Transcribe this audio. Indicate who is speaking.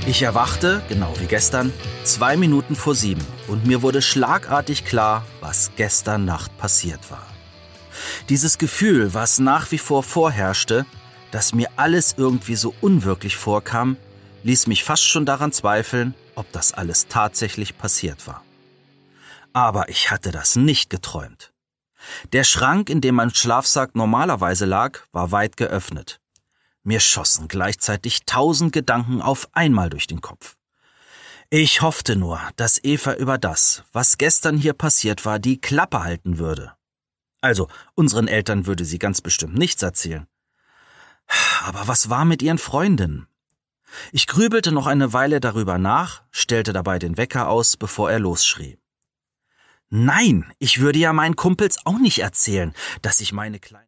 Speaker 1: Ich erwachte, genau wie gestern, 2 Minuten vor 7 und mir wurde schlagartig klar, was gestern Nacht passiert war. Dieses Gefühl, was nach wie vor vorherrschte, dass mir alles irgendwie so unwirklich vorkam, ließ mich fast schon daran zweifeln, ob das alles tatsächlich passiert war. Aber ich hatte das nicht geträumt. Der Schrank, in dem mein Schlafsack normalerweise lag, war weit geöffnet. Mir schossen gleichzeitig 1000 Gedanken auf einmal durch den Kopf. Ich hoffte nur, dass Eva über das, was gestern hier passiert war, die Klappe halten würde. Also, unseren Eltern würde sie ganz bestimmt nichts erzählen. Aber was war mit ihren Freundinnen? Ich grübelte noch eine Weile darüber nach, stellte dabei den Wecker aus, bevor er losschrie. Nein, ich würde ja meinen Kumpels auch nicht erzählen, dass ich meine kleine